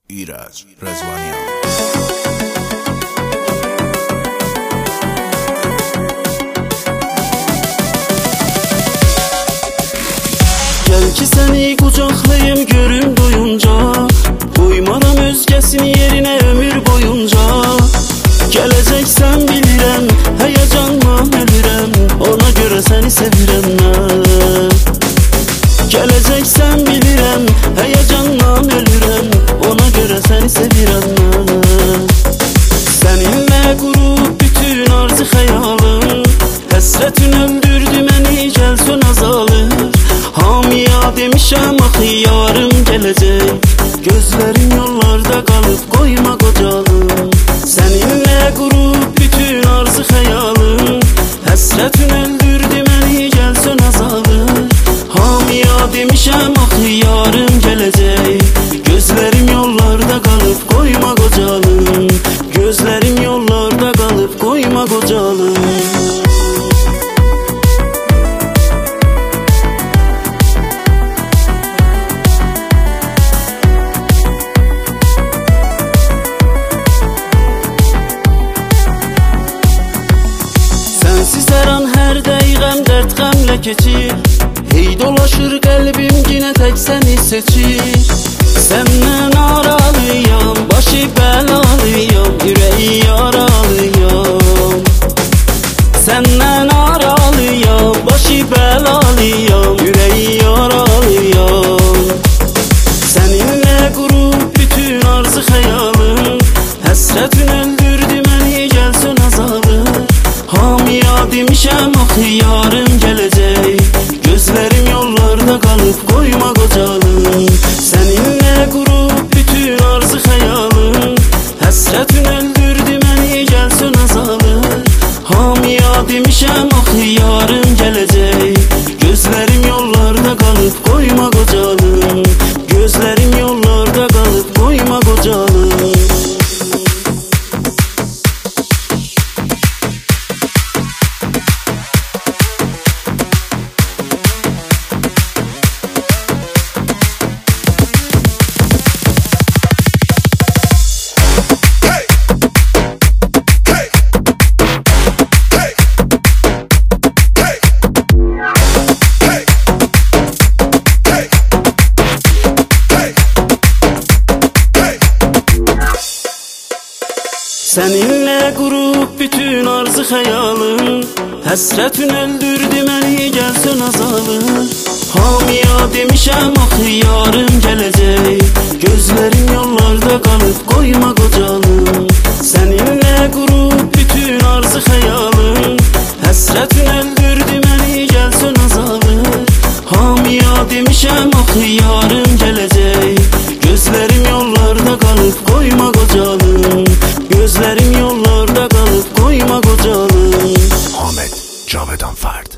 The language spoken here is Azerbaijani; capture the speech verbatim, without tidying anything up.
ایرج رضوانیان. Gel ki seni kucaklayım görüm doyunca, koymaram özgesini yerine ömür boyunca. Geleceksen bilirəm, heyecanla ölürəm, ona göre seni sevirəm mən. Geleceksen bilirəm, heyecanla ölürəm, ona göre seni sevirəm mən. Seninle kurup bütün arzu hayalım, həsrətin öldürdü məni, gəlsən azalır. Hamiya demişəm axı yarım gələcək, gözlərim yollarda qalıb qoyma qocalım. Seninle kurup bütün arzu hayalım, həsrətin öldürdü məni, gəlsən azalır. Hamiya demişəm axı yarım gələcək, gözlərim yollarda qalıb qoyma qocalım. Gözlərim yollarda qalıb qoyma qocalım. Sensiz her an her dəqiqəm dərd qəmlə keçir, hey dolaşır qəlbim yine tək səni seçir. Səndən aralıyam, başı bəlalıyam, ürəyi yaralıyam. Səndən aralıyam, başı bəlalıyam, ürəyi yaralıyam. Seninle kurup bütün arzu hayalım, həsrətin öldürdü məni, gəlsən azalır. Hamiya demişəm axı yarım gələcək, gözlərim yollarda qalıb qoyma qocalım. Seninle kurup bütün arzu hayalım, həsrətin öldürdü məni, gəlsən azalır. Hamiya demişəm axı yarım gələcək, gözlərim yollarda qalıb qoyma qocalım. Gözlərim yollarda qalıb qoyma qocalım. Seninle kurup bütün arzu hayalım, həsrətin öldürdü məni, gəlsən azalır. Hamiya demişəm axı yarım gələcək, gözlərim yollarda qalıb qoyma qocalım. Seninle kurup bütün arzu hayalım, həsrətin öldürdü məni, gəlsən azalır. Hamiya demişəm axı yarım gələcək, gözlərim yollarda qalıb qoyma qocalım. Gözlerim yollarda kalıp koyma qocalım. Ahmet Cavedan Fard.